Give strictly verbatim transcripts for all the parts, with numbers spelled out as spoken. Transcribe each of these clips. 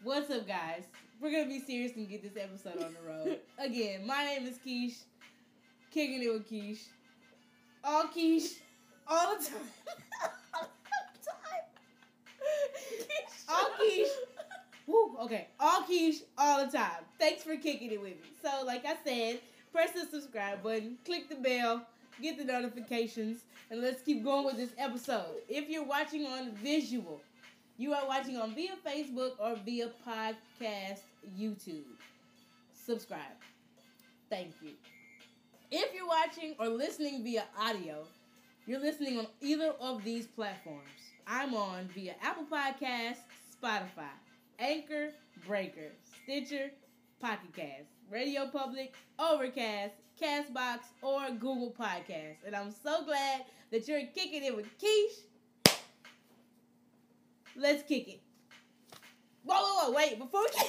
What's up, guys? We're gonna be serious and get this episode on the road. Again, my name is Keish. Kicking it with Keish. All Keish. All the time. All the time. All Keish. Woo, okay. All Keish all the time. Thanks for kicking it with me. So, like I said, press the subscribe button, click the bell, get the notifications, and let's keep going with this episode. If you're watching on visual, you are watching on via Facebook or via podcast YouTube. Subscribe. Thank you. If you're watching or listening via audio, you're listening on either of these platforms. I'm on via Apple Podcasts, Spotify, Anchor, Breaker, Stitcher, Pocket Cast, Radio Public, Overcast, Castbox, or Google Podcasts. And I'm so glad that you're kicking it with Keish. Let's kick it. Whoa, whoa, whoa, wait, before we kick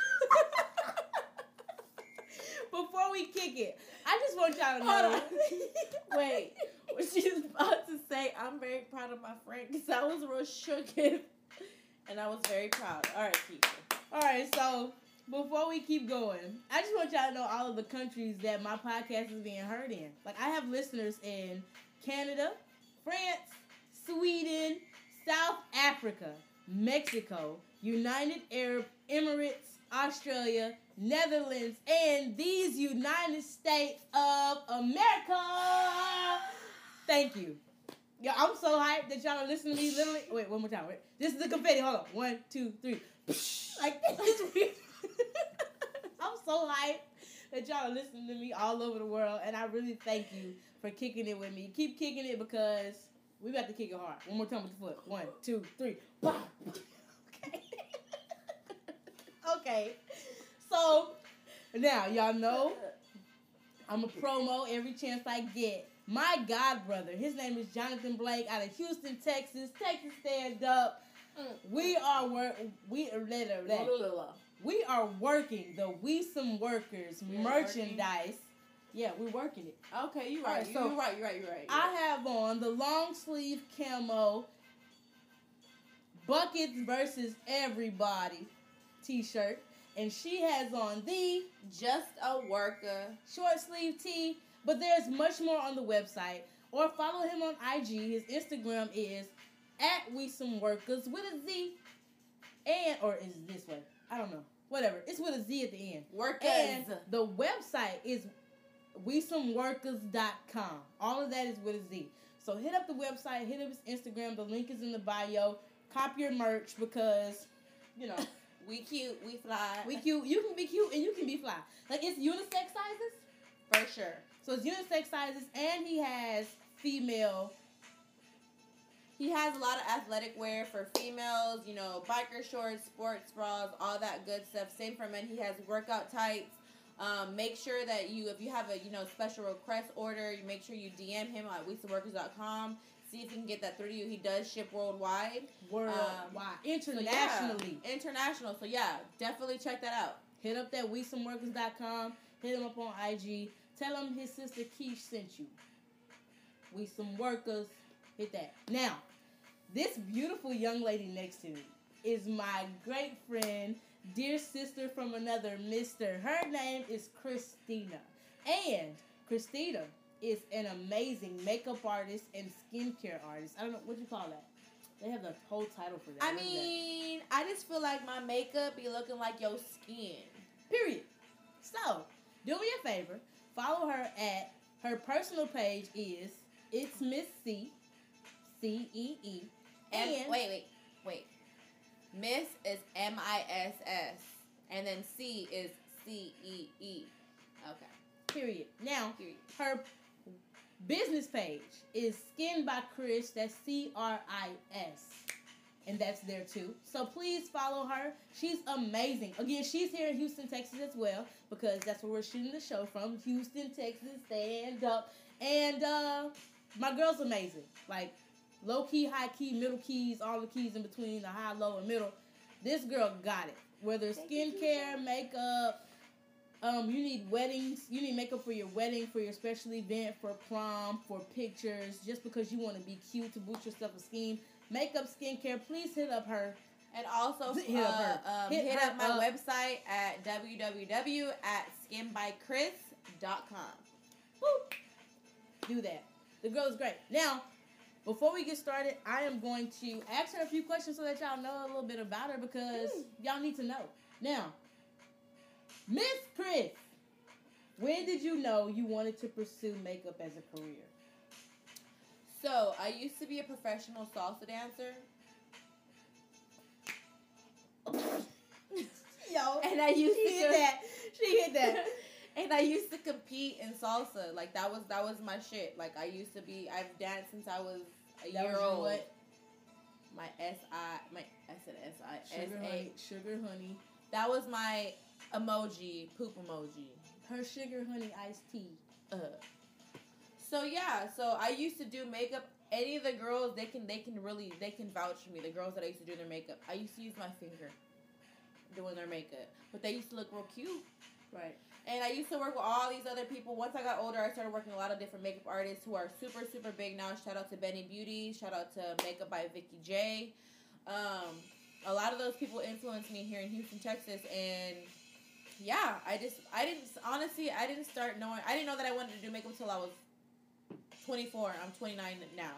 Before we kick it, I just want y'all to know. Hold on. Wait, what she's about to say, I'm very proud of my friend because I was real shook and I was very proud. All right, Keisha. All right, so before we keep going, I just want y'all to know all of the countries that my podcast is being heard in. Like, I have listeners in Canada, France, Sweden, South Africa, Mexico, United Arab Emirates, Australia, Netherlands, and these United States of America. Thank you. Yeah, I'm so hyped that y'all are listening to me literally. Wait, one more time. Wait. This is the confetti. Hold on. One, two, three. Like, this is weird. I'm so hyped that y'all are listening to me all over the world, and I really thank you for kicking it with me. Keep kicking it because we about to kick it hard. One more time with the foot. One, two, three. Okay. Okay. So, now, y'all know I'm a promo every chance I get. My god brother, his name is Jonathan Blake out of Houston, Texas. Texas Stand Up. We are work. We are We are working the We Some Workers We're merchandise. Working. Yeah, we're working it. Okay, you're right. Right, so you're right. You're right. You're right. You're I right. have on the long sleeve camo Buckets versus Everybody t-shirt. And she has on the Just a Worker short sleeve tee. But there's much more on the website. Or follow him on I G. His Instagram is at We Some Workers with a Z. And, or is it this way? I don't know. Whatever. It's with a Z at the end. Workers. And the website is we some workers dot com. All of that is with a Z. So hit up the website. Hit up his Instagram. The link is in the bio. Cop your merch because, you know. We cute, we fly. We cute. You can be cute and you can be fly. Like, it's unisex sizes? For sure. So it's unisex sizes, and he has female. He has a lot of athletic wear for females, you know, biker shorts, sports bras, all that good stuff. Same for men. He has workout tights. Um, make sure that you, if you have a, you know, special request order, you make sure you D M him at we some workers dot com. See if you can get that through to you. He does ship worldwide. Worldwide. Um, Internationally. So yeah, international. So yeah, definitely check that out. Hit up that we some workers dot com. Hit him up on I G. Tell him his sister Keish sent you. We Some Workers. Hit that. Now, this beautiful young lady next to me is my great friend, dear sister from another mister. Her name is Christina. And Christina is an amazing makeup artist and skincare artist. I don't know, what you call that? They have the whole title for that. I mean, I just feel like my makeup be looking like your skin. Period. So, do me a favor. Follow her at, her personal page is, It's Miss C, C E E. And, And, wait, wait, wait. Miss is M I S S. And then C is C E E. Okay. period. Now, Period. her business page is Skin by Chris. That's C R I S. And that's there too. So please follow her. She's amazing. Again, she's here in Houston, Texas as well, because that's where we're shooting the show from. Houston, Texas, stand up. And uh, my girl's amazing. Like, low key, high key, middle keys, all the keys in between, the high, low, and middle. This girl got it. Whether it's skincare, makeup, um, you need weddings, you need makeup for your wedding, for your special event, for prom, for pictures, just because you want to be cute to boost yourself esteem. Makeup, skincare, please hit up her. And also, Hit uh, up her. um, Hit hit, her up my up. website at w w w at skin by chris dot com. Do that. The girl is great. Now, before we get started, I am going to ask her a few questions so that y'all know a little bit about her because Mm. y'all need to know. Now, Miss Chris, when did you know you wanted to pursue makeup as a career? So, I used to be a professional salsa dancer. Yo, And I used she to hit that. She hit that. And I used to compete in salsa. Like that was that was my shit. Like I used to be. I've danced since I was a That year was your old. what? My S I. My I said S I. S Sugar A. honey. Sugar honey. That was my emoji. Poop emoji. Her sugar honey iced tea. Uh. So yeah. So I used to do makeup. Any of the girls, they can they can really they can vouch for me. The girls that I used to do their makeup, I used to use my finger doing their makeup, but they used to look real cute. Right. And I used to work with all these other people. Once I got older, I started working with a lot of different makeup artists who are super, super big now. Shout out to Benny Beauty. Shout out to Makeup by Vicky J. Um, a lot of those people influenced me here in Houston, Texas. And yeah, I just, I didn't, honestly, I didn't start knowing, I didn't know that I wanted to do makeup until I was twenty-four. I'm twenty-nine now.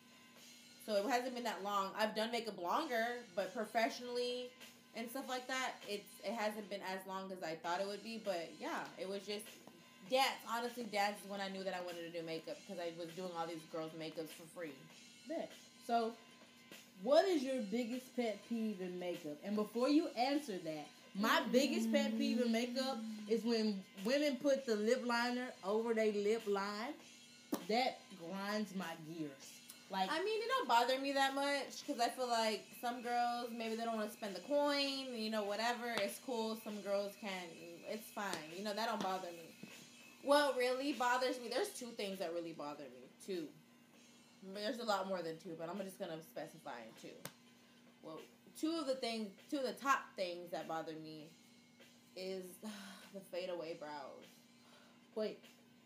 So it hasn't been that long. I've done makeup longer, but professionally and stuff like that, it's it hasn't been as long as I thought it would be. But yeah, it was just dance. Honestly, dance is when I knew that I wanted to do makeup because I was doing all these girls' makeups for free. Bet. So, what is your biggest pet peeve in makeup? And before you answer that, my biggest pet peeve in makeup is when women put the lip liner over their lip line. That grinds my gears. Like, I mean, it don't bother me that much because I feel like some girls, maybe they don't want to spend the coin, you know, whatever. It's cool. Some girls can. It's fine. You know, that don't bother me. What really bothers me, there's two things that really bother me. Two. I mean, there's a lot more than two, but I'm just going to specify in two. Well, two of the things, two of the top things that bother me is the fadeaway brows. wait.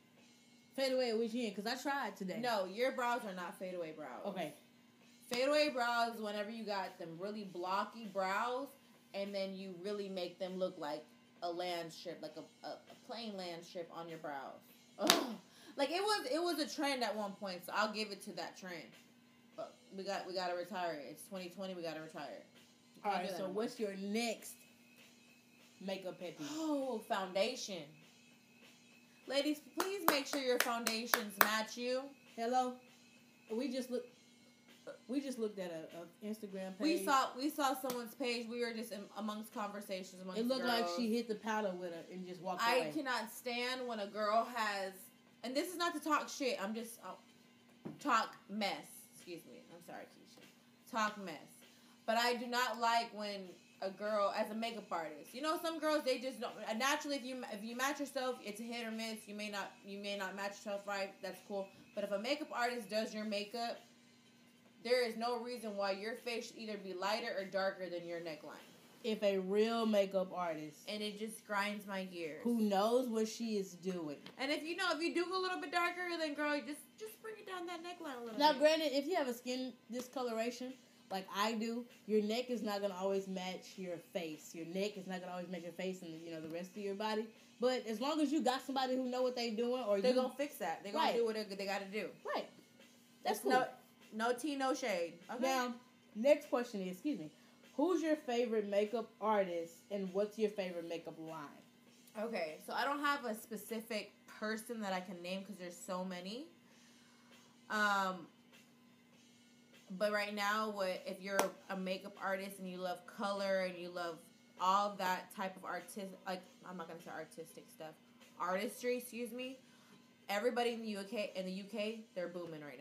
Fade away at which end? Because I tried today. No, your brows are not fadeaway brows. Okay. Fadeaway brows, whenever you got them really blocky brows, and then you really make them look like a land strip, like a, a, a plain land strip on your brows. Ugh. Like it was, it was a trend at one point, so I'll give it to that trend. But we got, we got to retire it. It's twenty twenty. We got to retire it. All right. So what's your next makeup pet peeve? Oh, foundation. Ladies, please make sure your foundations match you. Hello. We just looked. We just looked at a, a Instagram page. We saw we saw someone's page. We were just in, amongst conversations amongst It looked girls. like she hit the powder with her and just walked I away. cannot stand when a girl has, and this is not to talk shit. I'm just uh, talk mess. Excuse me. I'm sorry, Keisha. Talk mess. But I do not like when a girl as a makeup artist. You know, some girls they just don't. Naturally, if you if you match yourself, it's a hit or miss. You may not you may not match yourself right. That's cool. But if a makeup artist does your makeup, there is no reason why your face should either be lighter or darker than your neckline. If a real makeup artist And it just grinds my gears. who knows what she is doing. And if you know, if you do go a little bit darker, then girl, you just just bring it down that neckline a little Now, bit. granted, if you have a skin discoloration like I do, your neck is not gonna always match your face. Your neck is not gonna always match your face and you know the rest of your body. But as long as you got somebody who know what they doing, or They're you, gonna fix that. They're gonna Right. do what they, they gotta do. right, that's It's cool. no no tea, no shade. Okay. Now, next question is, excuse me, who's your favorite makeup artist and what's your favorite makeup line? Okay, so I don't have a specific person that I can name because there's so many. Um, but right now, what if you're a makeup artist and you love color and you love all that type of artist, like I'm not gonna say artistic stuff, artistry, excuse me. Everybody in the U K, in the U K, they're booming right now.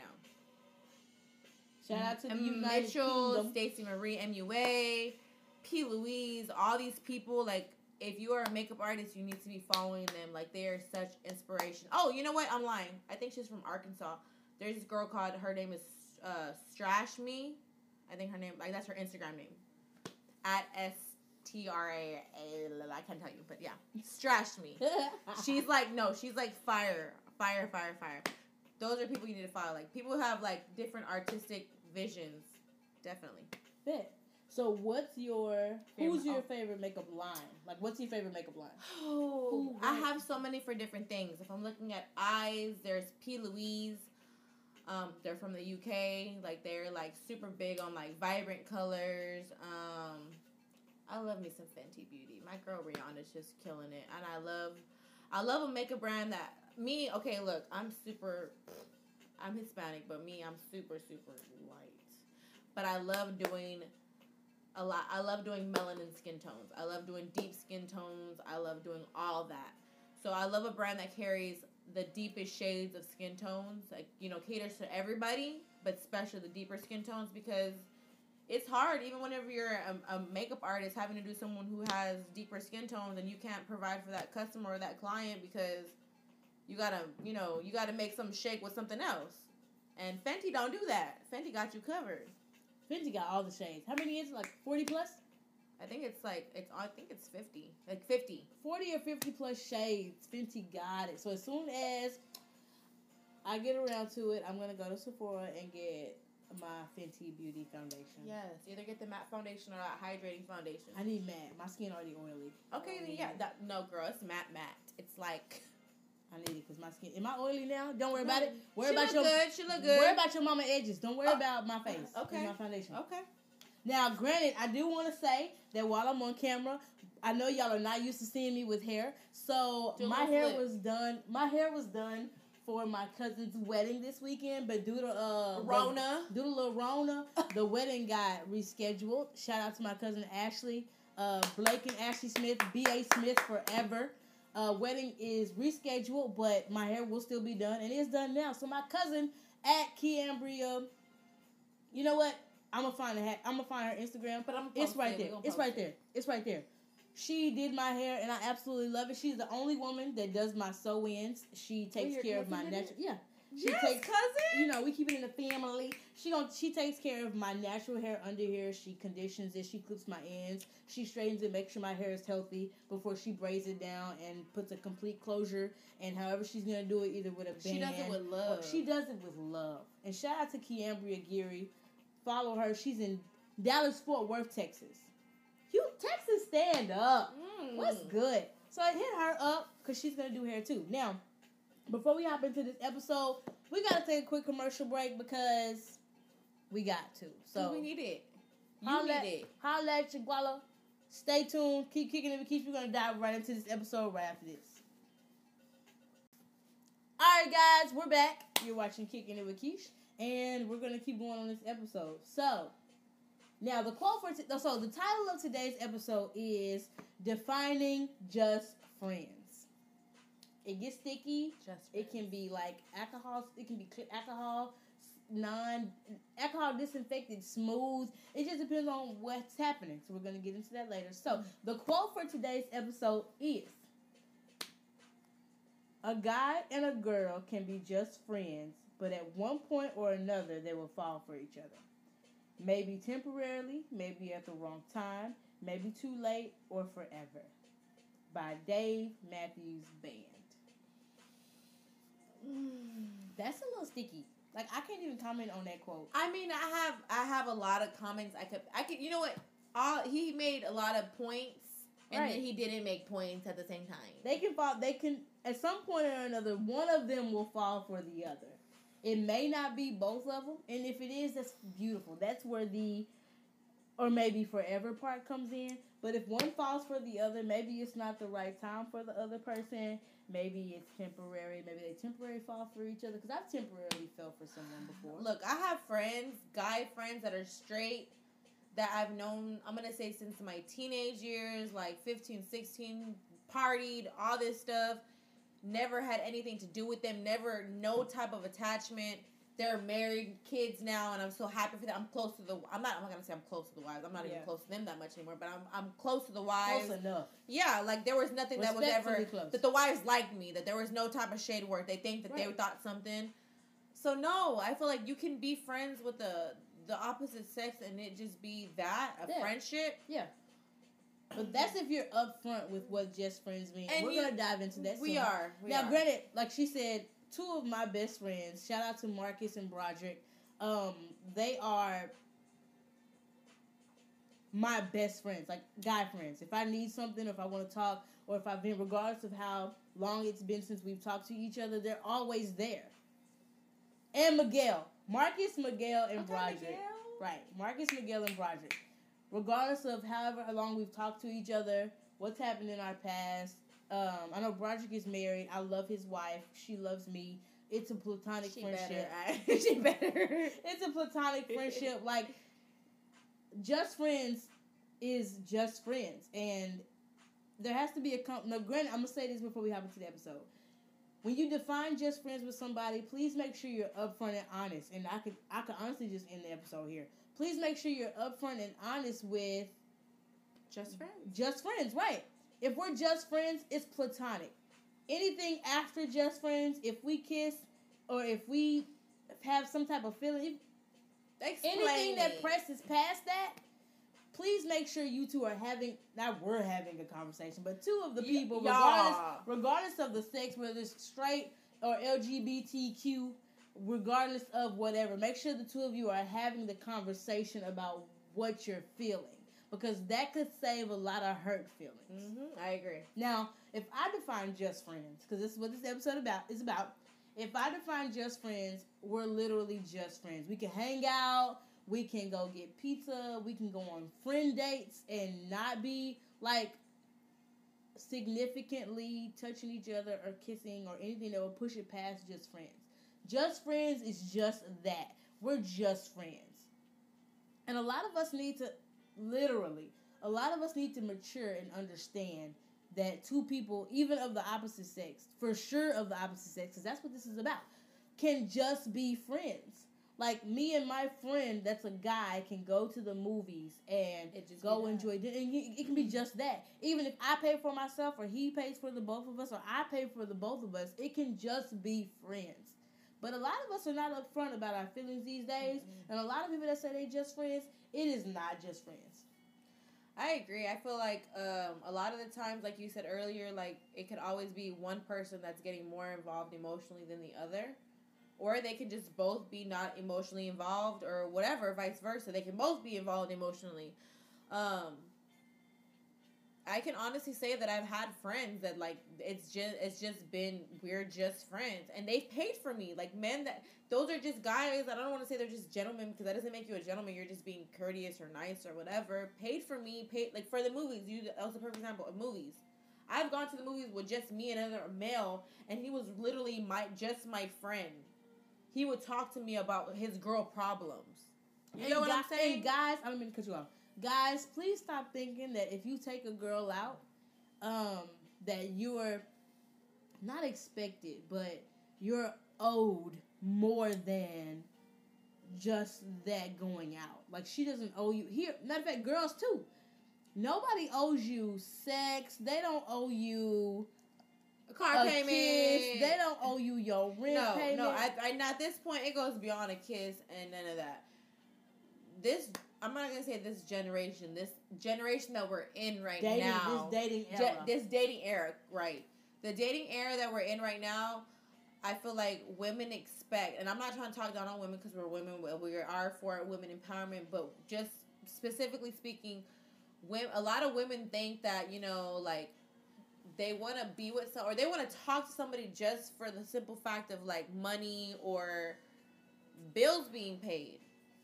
Shout out to the Um, United Mitchell, Kingdom. Stacey Marie M U A, P. Louise, all these people, like, if you are a makeup artist, you need to be following them. Like, they are such inspiration. Oh, you know what? I'm lying. I think she's from Arkansas. There's this girl called, her name is uh, Strash Me. I think her name, like, that's her Instagram name. At S T R A A, I can't tell you, but yeah. Strash Me. She's like, no, she's like fire, fire, fire, fire. Those are people you need to follow. Like, people who have, like, different artistic visions. Definitely. Bet. So what's your who's Favorite- your favorite makeup line? Like what's your favorite makeup line? Oh, Who, I right? have so many for different things. If I'm looking at eyes, there's P. Louise. Um, they're from the U K. Like they're like super big on like vibrant colors. Um, I love me some Fenty Beauty. My girl Rihanna's just killing it, and I love, I love a makeup brand that me. Okay, look, I'm super. I'm Hispanic, but me, I'm super super white. But I love doing a lot. I love doing melanin skin tones. I love doing deep skin tones. I love doing all that. So I love a brand that carries the deepest shades of skin tones. Like, you know, caters to everybody, but especially the deeper skin tones because it's hard. Even whenever you're a, a makeup artist having to do someone who has deeper skin tones and you can't provide for that customer or that client because you gotta, you know, you gotta make some shake with something else. And Fenty don't do that. Fenty got you covered. Fenty got all the shades. How many is it? Like forty plus? I think it's like it's. I think it's fifty. Like fifty. forty or fifty plus shades. Fenty got it. So as soon as I get around to it, I'm gonna go to Sephora and get my Fenty Beauty foundation. Yes. Either get the matte foundation or that hydrating foundation. I need matte. My skin already oily. Okay. Then yeah. That no, girl. It's matte matte. It's like. I need it because my skin. Am I oily now? Don't worry about it. Worry she about look your. good. She look good. Worry about your mama edges. Don't worry Oh, about my face. okay. And my foundation. Okay. Now, granted, I do want to say that while I'm on camera, I know y'all are not used to seeing me with hair. So Do a my little hair flip. was done. My hair was done for my cousin's wedding this weekend, but due to uh Rona. the, due to little Rona, the wedding got rescheduled. Shout out to my cousin Ashley, uh, Blake and Ashley Smith, B A Smith forever. Uh, wedding is rescheduled, but my hair will still be done, and it's done now. So my cousin at Kiambria, you know what? I'm gonna find her. I'm gonna find her Instagram. But I'm. It's right there. It's right there. It's right there. She did my hair, and I absolutely love it. She's the only woman that does my sew-ins. She takes your care of my cousin did natural. Yeah, she Yes, takes. cousin. You know, we keep it in the family. She gon' She takes care of my natural hair under here. She conditions it. She clips my ends. She straightens it, makes sure my hair is healthy before she braids it down and puts a complete closure. And however she's gonna do it, either with a band. She does it with or- love. She does it with love. And shout out to Kiambria Geary. Follow her. She's in Dallas Fort Worth, Texas. You Texas, stand up. Mm. What's good? So I hit her up because she's gonna do hair too. Now, before we hop into this episode, we gotta take a quick commercial break because we got to. So we need it. You holla, need it. holla at your guala. Stay tuned. Keep kicking it with Keish. We're gonna dive right into this episode right after this. All right, guys, we're back. You're watching Kicking It with Keish, and we're gonna keep going on this episode. So. Now, the quote for t- so the title of today's episode is Defining Just Friends. It gets sticky. Just It can be like alcohol. It can be cl- alcohol, non alcohol disinfected, smooth. It just depends on what's happening. So we're gonna get into that later. So the quote for today's episode is: a guy and a girl can be just friends, but at one point or another they will fall for each other. Maybe temporarily, maybe at the wrong time, maybe too late, or forever. By Dave Matthews Band. Mm. That's a little sticky. Like, I can't even comment on that quote. I mean, I have I have a lot of comments. I could I could you know what? All he made a lot of points, and Right. then he didn't make points at the same time. They can fall, they can, at some point or another, one of them will fall for the other. It may not be both of them, and if it is, that's beautiful. That's where the, or maybe forever part comes in. But if one falls for the other, maybe it's not the right time for the other person. Maybe it's temporary. Maybe they temporarily fall for each other. Because I've temporarily fell for someone before. Look, I have friends, guy friends that are straight that I've known, I'm going to say since my teenage years, like fifteen, sixteen, partied, all this stuff. Never had anything to do with them. Never, no type of attachment. They're married, kids now, and I'm so happy for that. I'm close to the, I'm not, I'm not going to say I'm close to the wives. I'm not Yeah. even close to them that much anymore, but I'm I'm close to the wives. Close enough. Yeah, like there was nothing that was ever, Respectfully close. that the wives liked me, that there was no type of shade work. They think that they Right. thought something. So no, I feel like you can be friends with the the opposite sex and it just be that, a Yeah. friendship. Yeah. But that's if you're upfront with what just friends mean. And We're you- going to dive into that We soon. are. We now, are. granted, like she said, two of my best friends, shout out to Marcus and Broderick, um, they are my best friends, like guy friends. If I need something, or if I want to talk, or if I've been, regardless of how long it's been since we've talked to each other, they're always there. And Miguel. Marcus, Miguel, and Okay, Broderick. Miguel. Right. Marcus, Miguel, and Broderick. Regardless of however long we've talked to each other, what's happened in our past. Um, I know Broderick is married. I love his wife. She loves me. It's a platonic She friendship. better. She better. It's a platonic friendship. Like, just friends is just friends. And there has to be a... Com- now, granted, I'm going to say this before we hop into the episode. When you define just friends with somebody, please make sure you're upfront and honest. And I could I could honestly just end the episode here. Please make sure you're upfront and honest with... Just friends. Just friends, right. If we're just friends, it's platonic. Anything after just friends, if we kiss or if we have some type of feeling, Explain anything it. that presses past that, please make sure you two are having, not we're having a conversation, but two of the Y- people, y'all. regardless, regardless of the sex, whether it's straight or L G B T Q, regardless of whatever, make sure the two of you are having the conversation about what you're feeling. Because that could save a lot of hurt feelings. Mm-hmm, I agree. Now, if I define just friends, because this is what this episode about is about. If I define just friends, we're literally just friends. We can hang out. We can go get pizza. We can go on friend dates and not be like significantly touching each other or kissing or anything that will push it past just friends. Just friends is just that. We're just friends. And a lot of us need to, literally, a lot of us need to mature and understand that two people, even of the opposite sex, for sure of the opposite sex, because that's what this is about, can just be friends. Like, me and my friend that's a guy can go to the movies and It just go be that. enjoy dinner. And you- it can be just that. Even if I pay for myself or he pays for the both of us or I pay for the both of us, it can just be friends. But a lot of us are not upfront about our feelings these days. Mm-hmm. And a lot of people that say they just friends, it is not just friends. I agree. I feel like um, a lot of the times, like you said earlier, like it could always be one person that's getting more involved emotionally than the other. Or they can just both be not emotionally involved or whatever, vice versa. They can both be involved emotionally. Um, I can honestly say that I've had friends that like it's just it's just been we're just friends and they've paid for me. Like men that those are just guys. I don't want to say they're just gentlemen because that doesn't make you a gentleman. You're just being courteous or nice or whatever. Paid for me, paid like for the movies. You that was a perfect example of movies. I've gone to the movies with just me and another male, and he was literally my just my friend. He would talk to me about his girl problems. You And know what guy- I'm saying? And guys, I don't mean to cut you off. Guys, please stop thinking that if you take a girl out, um, that you're not expected, but you're owed more than just that going out. Like, she doesn't owe you. Here, matter of fact, girls too. Nobody owes you sex. They don't owe you A car a payment. kiss. They don't owe you your rent no, payment. no. I, I, at this point, it goes beyond a kiss and none of that. This, I'm not gonna say this generation. This generation that we're in right dating, now. this dating Je- era. this dating era, right? The dating era that we're in right now. I feel like women expect, and I'm not trying to talk down on women because we're women. We are for women empowerment, but just specifically speaking, women, a lot of women think that, you know, like they want to be with some, or they want to talk to somebody just for the simple fact of like money or bills being paid.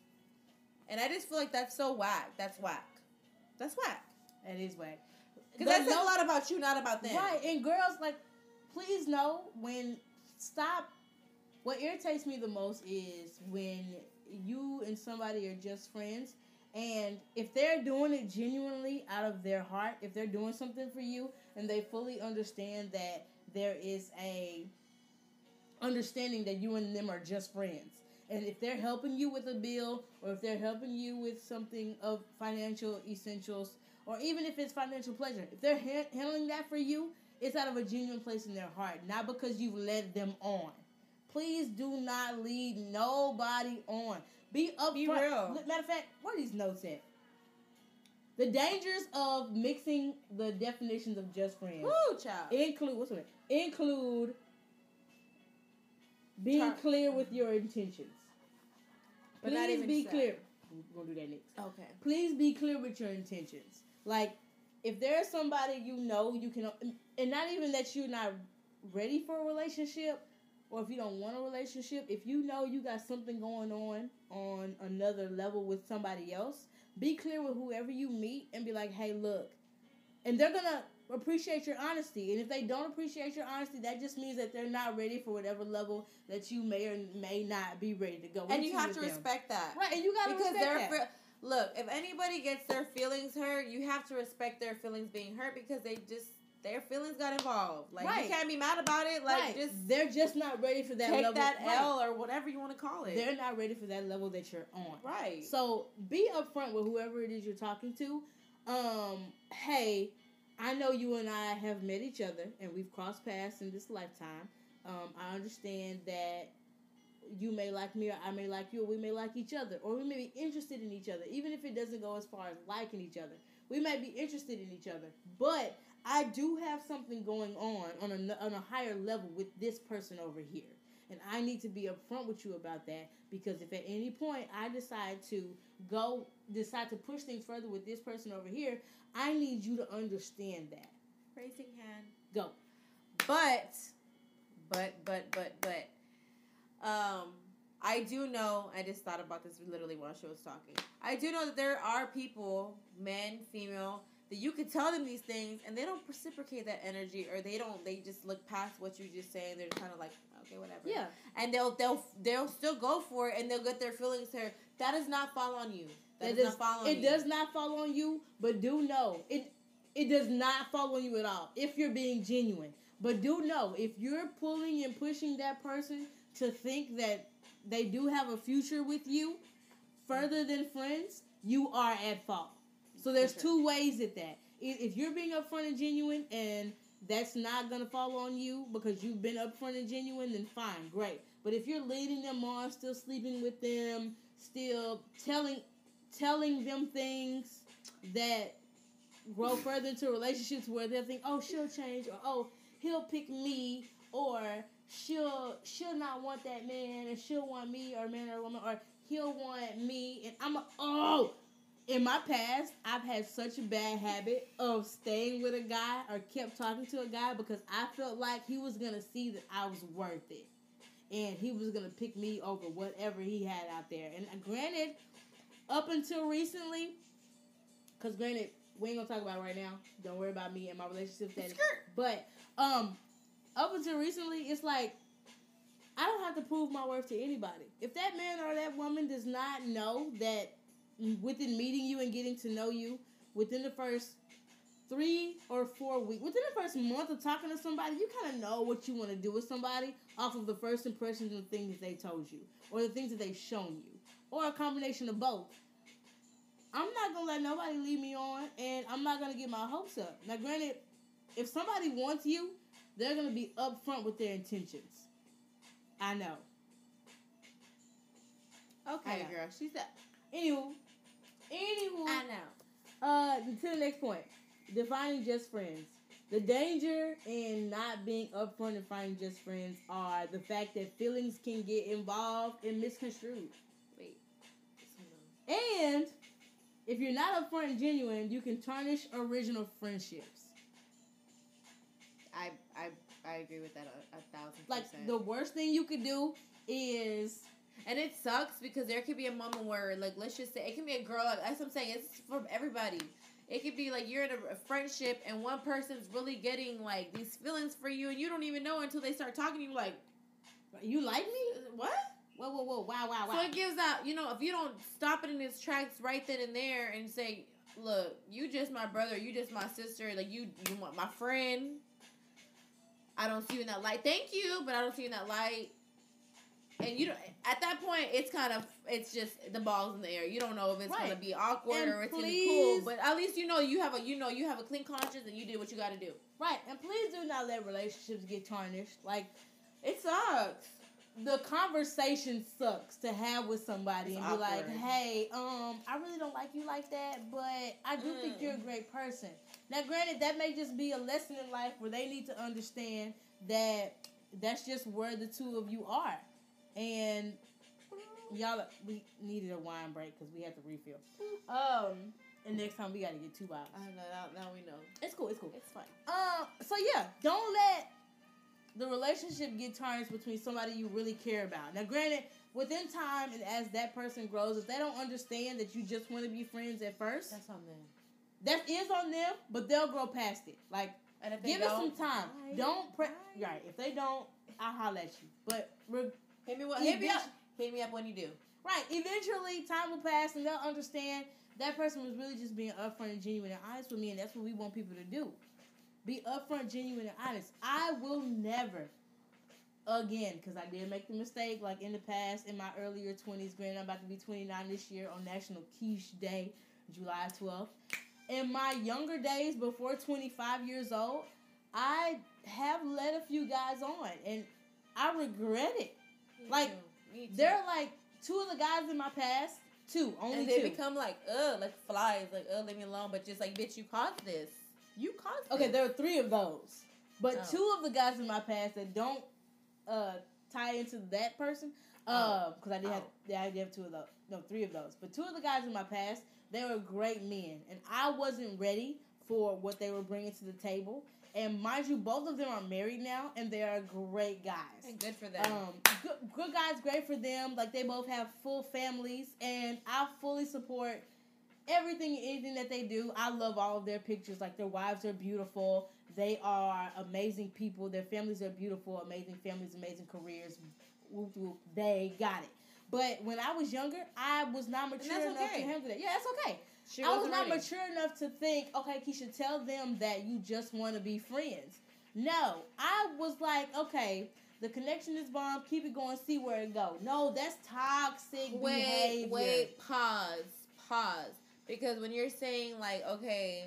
And I just feel like that's so whack. That's whack. That's whack. It is whack. Because that says a lot about you, not about them. Right, and girls, like, please know when, stop, what irritates me the most is when you and somebody are just friends, and if they're doing it genuinely out of their heart, if they're doing something for you, and they fully understand that there is a understanding that you and them are just friends, and if they're helping you with a bill, or if they're helping you with something of financial essentials, or even if it's financial pleasure, if they're ha- handling that for you, it's out of a genuine place in their heart, not because you've led them on. Please do not lead nobody on. Be upfront. Be real. Matter of fact, what are these notes at? The dangers of mixing the definitions of just friends Woo, child. include what's it? Include being Tar- clear with your intentions. But Please not even be sex. clear. we're gonna do that next. Okay. Please be clear with your intentions. Like, if there's somebody you know you can, and not even that you're not ready for a relationship, or if you don't want a relationship, if you know you got something going on on another level with somebody else, be clear with whoever you meet and be like, hey, look. And they're going to appreciate your honesty. And if they don't appreciate your honesty, that just means that they're not ready for whatever level that you may or may not be ready to go. And you have to them. respect that. Right, and you got to respect they're that. Fr- look, if anybody gets their feelings hurt, you have to respect their feelings being hurt because they just, their feelings got involved. Like, right. You can't be mad about it. Like, right. just they're just not ready for that take level. that right. L or whatever you want to call it. They're not ready for that level that you're on. Right. So be upfront with whoever it is you're talking to. Um, hey, I know you and I have met each other and we've crossed paths in this lifetime. Um, I understand that you may like me or I may like you or we may like each other or we may be interested in each other. Even if it doesn't go as far as liking each other. We may be interested in each other. But I do have something going on on a, on a higher level with this person over here. And I need to be upfront with you about that because if at any point I decide to go, decide to push things further with this person over here, I need you to understand that. Raising hand. Go. But, but, but, but, but, um, I do know, I just thought about this literally while she was talking. I do know that there are people, men, female, that you could tell them these things and they don't reciprocate that energy or they don't, they just look past what you just saying. They're kind of like, okay, whatever. Yeah. And they'll, they'll, they'll still go for it and they'll get their feelings hurt. That does not fall on you. That it does does, not fall on it you. It does not fall on you, but do know, it, it does not fall on you at all if you're being genuine. But do know, if you're pulling and pushing that person to think that they do have a future with you further than friends, you are at fault. So there's sure. two ways at that. If you're being upfront and genuine and that's not going to fall on you because you've been upfront and genuine, then fine, great. But if you're leading them on, still sleeping with them, still telling telling them things that grow further into relationships where they'll think, oh, she'll change, or oh, he'll pick me, or she'll she'll not want that man, and she'll want me, or man or woman, or he'll want me, and I'm a, oh, in my past, I've had such a bad habit of staying with a guy or kept talking to a guy because I felt like he was going to see that I was worth it. And he was going to pick me over whatever he had out there. And granted, up until recently, because granted, we ain't going to talk about it right now. Don't worry about me and my relationship status. But um, up until recently, it's like, I don't have to prove my worth to anybody. If that man or that woman does not know that within meeting you and getting to know you, within the first three or four weeks, within the first month of talking to somebody, you kind of know what you want to do with somebody off of the first impressions and the things they told you, or the things that they've shown you, or a combination of both. I'm not going to let nobody lead me on, and I'm not going to get my hopes up. Now, granted, if somebody wants you, they're going to be upfront with their intentions. I know. Okay, I know. girl. She said... Anywho, anywho, I know. Uh, to the next point, defining just friends. The danger in not being upfront and finding just friends are the fact that feelings can get involved and misconstrued. Wait. And if you're not upfront and genuine, you can tarnish original friendships. I I I agree with that a, a thousand percent. Like, the worst thing you could do is... And it sucks because there could be a moment where, like, let's just say, it can be a girl, that's what I'm saying, it's from everybody. It could be, like, you're in a, a friendship and one person's really getting, like, these feelings for you and you don't even know until they start talking to you, like, you like me? What? Whoa, whoa, whoa, wow, wow, wow. So it gives out, you know, if you don't stop it in its tracks right then and there and say, look, you just my brother, you just my sister, like, you, you want my friend, I don't see you in that light. Thank you, but I don't see you in that light. And you don't, at that point, it's kind of, it's just the ball's in the air. You don't know if it's right. going to be awkward and or it's going to please, be cool. But at least you know you have a, you know, you have a clean conscience and you did what you got to do. Right. And please do not let relationships get tarnished. Like, it sucks. The conversation sucks to have with somebody it's and awkward. be like, hey, um, I really don't like you like that, but I do mm. think you're a great person. Now, granted, that may just be a lesson in life where they need to understand that that's just where the two of you are. And Y'all, we needed a wine break because we had to refill. Um, and next time we got to get two bottles. I know, now, now we know. It's cool, it's cool. It's fine. Um, so yeah, don't let the relationship get tarnished between somebody you really care about. Now, granted, within time and as that person grows, if they don't understand that you just want to be friends at first, That's on them. that is on them, but they'll grow past it. Like, And if they give it some don't, time. I- Don't pre- I- right. If they don't, I'll holler at you. But re- Hit me, hit me up. Eventu- Hit me up when you do. right, eventually time will pass and they'll understand that person was really just being upfront and genuine and honest with me, and that's what we want people to do. Be upfront, genuine, and honest. I will never, again, because I did make the mistake, like in the past, in my earlier twenties, granted I'm about to be twenty-nine this year on National Quiche Day, July twelfth. In my younger days, before twenty-five years old, I have let a few guys on, and I regret it. Me Like, too. Me too. They're like two of the guys in my past, two, only and they two. become like, ugh, like flies, like, ugh, leave me alone. But just like, bitch, you caused this. You caused this. Okay, there are three of those, but Oh. two of the guys in my past that don't uh, tie into that person, because Oh. I did have, Oh. yeah, I did have two of those, no, three of those. But two of the guys in my past, they were great men, and I wasn't ready for what they were bringing to the table. And mind you, both of them are married now, and they are great guys. And good for them. Um, good, good guys, great for them. Like, they both have full families, and I fully support everything and anything that they do. I love all of their pictures. Like, their wives are beautiful. They are amazing people. Their families are beautiful, amazing families, amazing careers. Whoop, whoop, they got it. But when I was younger, I was not mature that's enough okay. to handle that. Yeah, that's okay. She I was wasn't not ready. mature enough to think, okay, Keisha, tell them that you just want to be friends. No, I was like, okay, the connection is bomb. Keep it going. See where it go. No, that's toxic Wait, behavior. wait, pause, pause. Because when you're saying like, okay,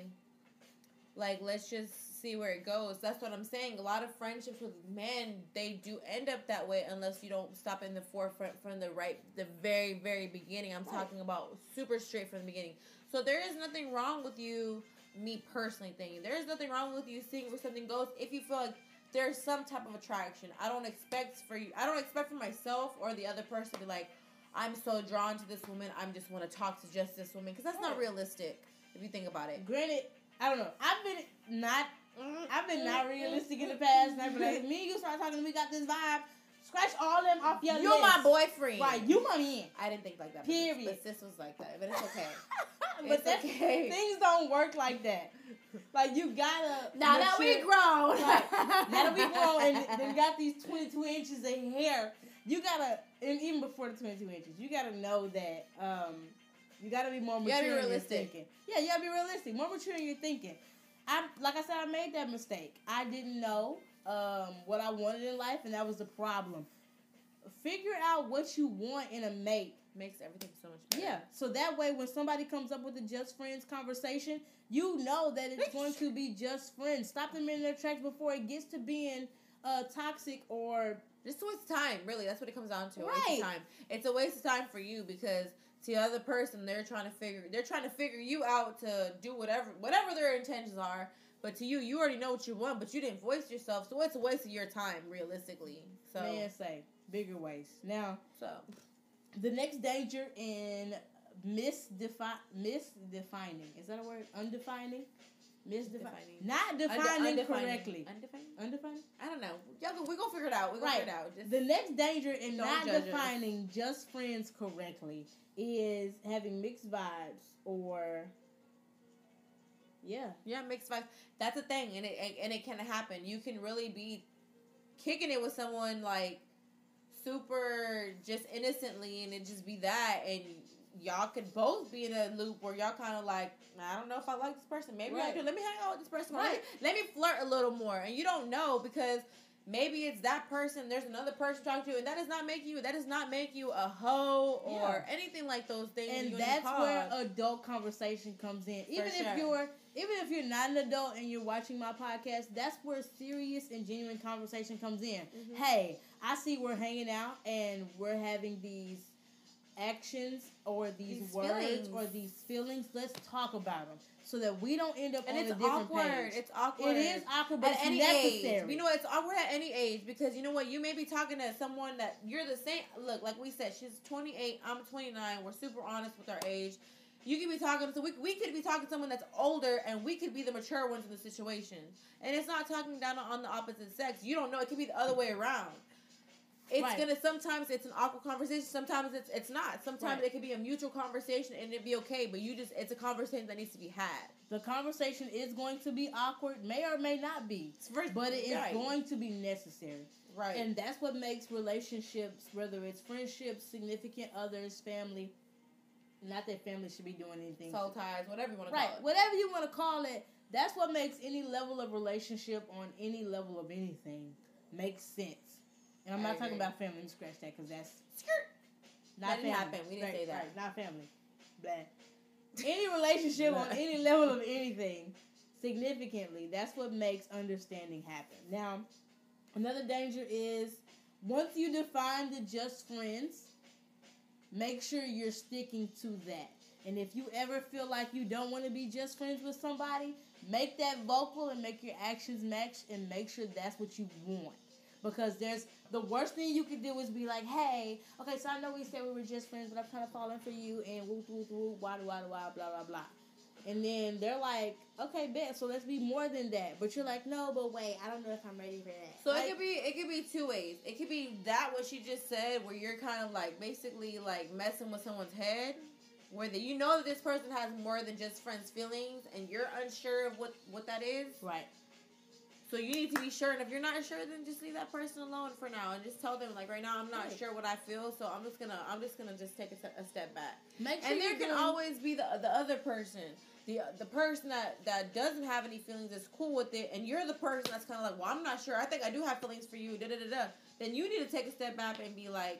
like let's just see where it goes. That's what I'm saying. A lot of friendships with men, they do end up that way unless you don't stop in the forefront from the right, the very, very beginning. I'm Right. talking about super straight from the beginning. So there is nothing wrong with you, me personally thinking, there is nothing wrong with you seeing where something goes if you feel like there's some type of attraction. I don't expect for you, I don't expect for myself or the other person to be like, I'm so drawn to this woman, I just want to talk to just this woman. Because that's not Right. realistic if you think about it. Granted, I don't know. I've been not, I've been not realistic in the past. And I've been like, me and you start talking, we got this vibe. Scratch all them off your You're list. my boyfriend. Right, you my man. I didn't think like that. Period. But sis was like that. But it's okay. but It's that's, okay. things don't work like that. Like, you gotta. Now that we mature- grown. Right. Now that we grown and they got these twenty-two inches of hair, you gotta, and even before the twenty-two inches, you gotta know that um, you gotta be more You mature gotta be in your realistic. thinking. Yeah, you gotta be realistic, more mature in your thinking. I, like I said, I made that mistake. I didn't know um, what I wanted in life, and that was the problem. Figure out what you want in a mate. Makes everything so much better. Yeah, so that way when somebody comes up with a just friends conversation, you know that it's going to be just friends. Stop them in their tracks before it gets to being uh, toxic or... Just a waste of time, really. That's what it comes down to. A waste Right. of time. It's a waste of time for you because to the other person, they're trying to figure they're trying to figure you out to do whatever whatever their intentions are. But to you, you already know what you want, but you didn't voice yourself, so it's a waste of your time, realistically. So, Man, say, bigger ways. Now, so the next danger in misdefi- misdefining. Is that a word? Undefining? Misdefining. Defining. Not defining Undefining. correctly. Undefining? Undefining? I don't know. Y'all, go- we gonna figure it out. We gonna Right. figure it out. Just, The next danger in Don't not judge us. defining just friends correctly is having mixed vibes or... Yeah. yeah, mixed vibes. That's a thing, and it and it can happen. You can really be kicking it with someone like super just innocently, and it just be that, and y'all could both be in a loop where y'all kind of like, I don't know if I like this person. Maybe I Right. do. Let me hang out with this person. Right. Let, me, let me flirt a little more, and you don't know because maybe it's that person. There's another person talking to, and that does not make you. That does not make you a hoe or Yeah. anything like those things. And you that's cause. where adult conversation comes in. Even if sure. you're even if you're not an adult and you're watching my podcast, that's where serious and genuine conversation comes in. Mhm. Hey, I see we're hanging out and we're having these actions or these, These words feelings. or these feelings. Let's talk about them. so that we don't end up and on it's a different awkward. page. It's awkward. It is awkward, but at it's any necessary. age. You know, it's awkward at any age because you know what? You may be talking to someone that you're the same. Look, like we said, she's twenty-eight. I'm twenty-nine. We're super honest with our age. You could be talking to we we could be talking to someone that's older, and we could be the mature ones in the situation. And it's not talking down on the opposite sex. You don't know. It could be the other way around. It's right. gonna sometimes it's an awkward conversation. Sometimes it's it's not. Sometimes right. it could be a mutual conversation and it'd be okay. But you just it's a conversation that needs to be had. The conversation is going to be awkward, may or may not be, very, but it is right. going to be necessary. Right. And that's what makes relationships, whether it's friendships, significant others, family. Not that family should be doing anything. Soul ties, whatever you want to right. call it. Whatever you want to call it. That's what makes any level of relationship on any level of anything make sense. And I'm I not agree. talking about family. Let me scratch that because that's skirt. Not that family. Didn't happen. We didn't right, say that. Right, not family. Blah. Any relationship on any level of anything, significantly, that's what makes understanding happen. Now, another danger is once you define the just friends, make sure you're sticking to that. And if you ever feel like you don't want to be just friends with somebody, make that vocal and make your actions match and make sure that's what you want. Because there's the worst thing you could do is be like, hey, okay, so I know we said we were just friends, but I'm kind of falling for you, and woo, woo, woo, wah, wah, wah, blah, blah, blah. And then they're like, okay, bet, so let's be more than that. But you're like, no, but wait, I don't know if I'm ready for that. So like, it could be, it could be two ways. It could be that what she just said, where you're kind of like basically like messing with someone's head, where the, you know that this person has more than just friends feelings, and you're unsure of what, what that is. Right. So you need to be sure, and if you're not sure, then just leave that person alone for now, and just tell them like, right now I'm not right. sure what I feel, so I'm just gonna I'm just gonna just take a, a step back. Make sure and there can doing... always be the the other person, the the person that, that doesn't have any feelings is cool with it, and you're the person that's kind of like, well, I'm not sure. I think I do have feelings for you. Da da da da. Then you need to take a step back and be like,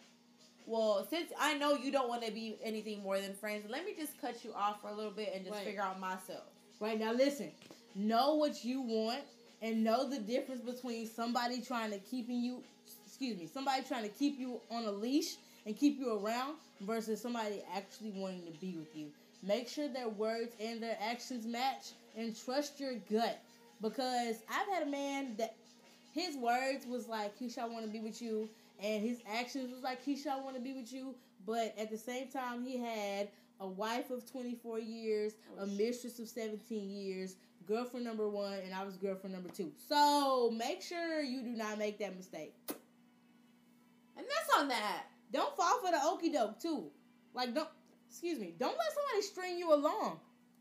well, since I know you don't want to be anything more than friends, let me just cut you off for a little bit and just right. figure out myself. Right now, listen. Know what you want. And know the difference between somebody trying to keeping you, excuse me, somebody trying to keep you on a leash and keep you around versus somebody actually wanting to be with you. Make sure their words and their actions match and trust your gut. Because I've had a man that his words was like, Keisha, I want to be with you. And his actions was like, Keisha, I want to be with you. But at the same time, he had a wife of twenty-four years, a mistress of seventeen years, girlfriend number one, and I was girlfriend number two. So make sure you do not make that mistake. And that's on that. Don't fall for the okie doke too. Like don't, excuse me, don't let somebody string you along.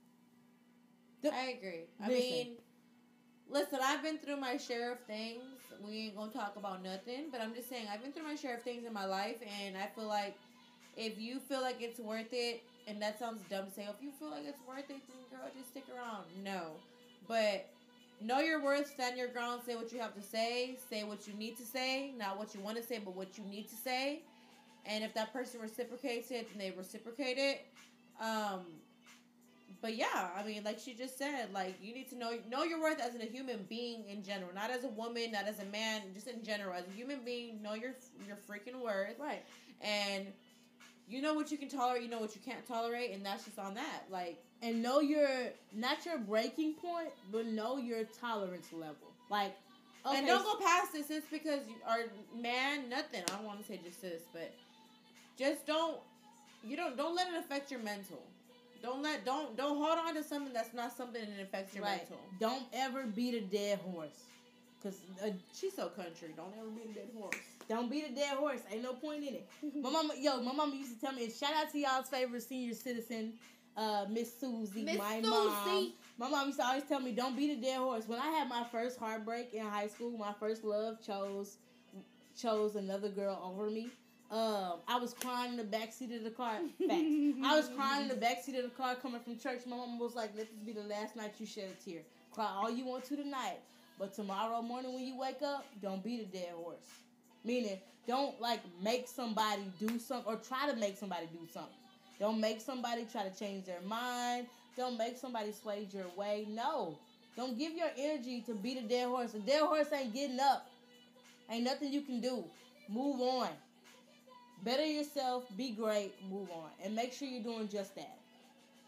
The, I agree. I listen. mean, listen, I've been through my share of things. We ain't gonna talk about nothing, but I'm just saying I've been through my share of things in my life, and I feel like if you feel like it's worth it, and that sounds dumb to say, if you feel like it's worth it, then girl, just stick around. No. But know your worth, stand your ground, say what you have to say, say what you need to say, not what you want to say, but what you need to say. And if that person reciprocates it, then they reciprocate it. Um, but yeah, I mean, like she just said, like you need to know know your worth as a human being in general, not as a woman, not as a man, just in general, as a human being. Know your your freaking worth, right? And you know what you can tolerate, you know what you can't tolerate, and that's just on that. Like, and know your, not your breaking point, but know your tolerance level. Like, okay. And don't go past this just because you are man, nothing. I don't want to say just this, but just don't, you don't, don't let it affect your mental. Don't let, don't, don't hold on to something that's not something that affects your right. mental. Don't ever beat a dead horse. Cause uh, she's so country. Don't ever beat a dead horse. Don't beat a dead horse. Ain't no point in it. My mama, yo, my mama used to tell me. And shout out to y'all's favorite senior citizen, uh, Miss Susie, Miss my Susie. mom. My mom used to always tell me, "Don't beat a dead horse." When I had my first heartbreak in high school, my first love chose chose another girl over me. Um, I was crying in the backseat of the car. Facts. I was crying in the backseat of the car coming from church. My mom was like, "Let this be the last night you shed a tear. Cry all you want to tonight. But tomorrow morning when you wake up, don't beat a dead horse." Meaning, don't, like, make somebody do something or try to make somebody do something. Don't make somebody try to change their mind. Don't make somebody sway your way. No. Don't give your energy to beat a dead horse. A dead horse ain't getting up. Ain't nothing you can do. Move on. Better yourself. Be great. Move on. And make sure you're doing just that.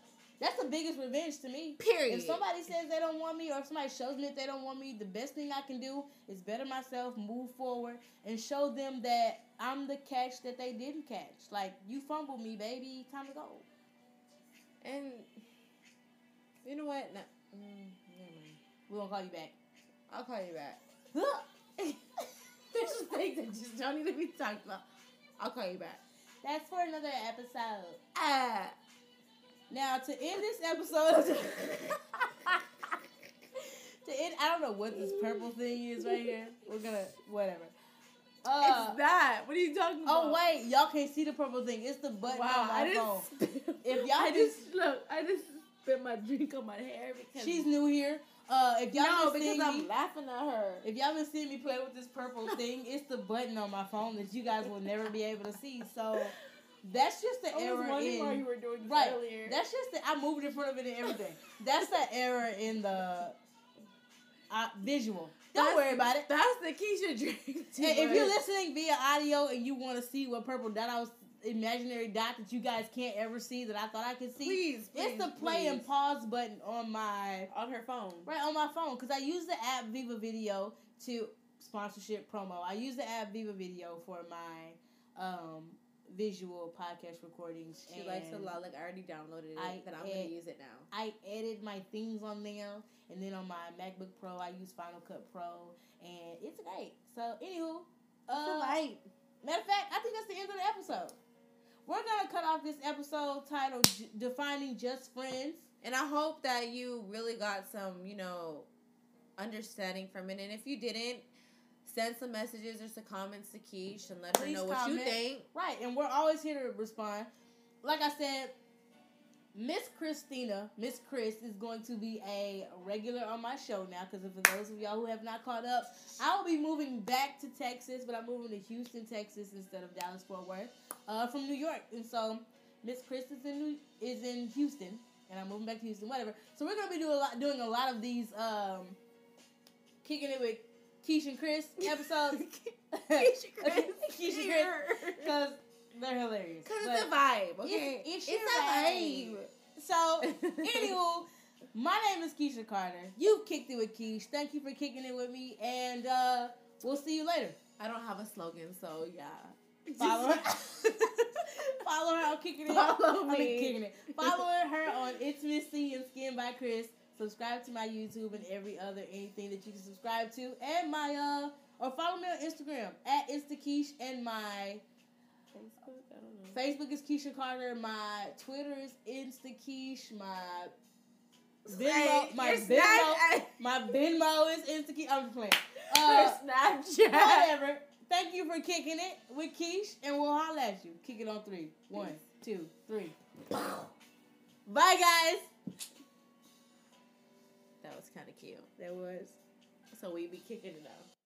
That's the biggest revenge to me. Period. If somebody says they don't want me, or if somebody shows me that they don't want me, the best thing I can do is better myself, move forward, and show them that I'm the catch that they didn't catch. Like, you fumbled me, baby. Time to go. And you know what? No, mm, never mind. We're going to call you back. I'll call you back. There's just things that just don't need to be talked about. I'll call you back. That's for another episode. Ah. Now, to end this episode, to end, I don't know what this purple thing is right here. We're gonna, whatever. Uh, it's that. What are you talking about? Oh, wait. Y'all can't see the purple thing. It's the button wow, on my I phone. Spit, if y'all I just, just, look, I just spit my drink on my hair because she's new here. Uh, if y'all no, been because seeing I'm me, laughing at her. If y'all been seeing me play with this purple thing, it's the button on my phone that you guys will never be able to see. So that's just the I error was wondering in. why you were doing this right. earlier. That's just the. I moved in front of it and everything. That's the error in the uh, visual. Don't That's, worry about it. That's the Keisha drink. Hey, if you're listening via audio and you want to see what purple dot I was imaginary dot that you guys can't ever see that I thought I could see, please, please it's the play please. and pause button on my on her phone. Right on my phone, because I use the app Viva Video to sponsorship promo. I use the app Viva Video for my um, visual podcast recordings. She likes a lot. Like I already downloaded it, I but I'm ed- gonna use it now. I edit my things on there, and then on my MacBook Pro, I use Final Cut Pro, and it's great. So, anywho, uh, Right. matter of fact, I think that's the end of the episode. We're gonna cut off this episode titled J- "Defining Just Friends," and I hope that you really got some, you know, understanding from it. And if you didn't, send some messages or some comments to Keish and let Please her know what comment. you think. Right, and we're always here to respond. Like I said, Miss Christina, Miss Chris, is going to be a regular on my show now, because for those of y'all who have not caught up, I will be moving back to Texas, but I'm moving to Houston, Texas, instead of Dallas, Fort Worth, uh, from New York. And so Miss Chris is in New, is in Houston, and I'm moving back to Houston, whatever. So we're gonna be doing a lot, doing a lot of these um, kicking it with Keish and Chris episodes. Keish and Chris, Keish and Chris, because they're hilarious. Cause it's a vibe, okay? It's, it's, it's your a vibe. vibe. So, anywho, my name is Keisha Carter. You've kicked it with Keish. Thank you for kicking it with me, and uh, we'll see you later. I don't have a slogan, so yeah. Follow her. Follow her on Kicking It. Follow me. I mean, Kicking It. Follow her on It's Missy and Skin by Chris. Subscribe to my YouTube and every other anything that you can subscribe to, and my uh, or follow me on Instagram at InstaKeish, and my Facebook, I don't know. Facebook is Keisha Carter. My Twitter is InstaKeish. My Venmo, Hey, my your Venmo, Snapchat- my Venmo is InstaKeish. I'm just playing. Her Uh, Snapchat. whatever. Thank you for kicking it with Keish, and we'll holler at you. Kick it on three. One, two, three. Bye, guys. That was kind of cute. That was. So we be kicking it out.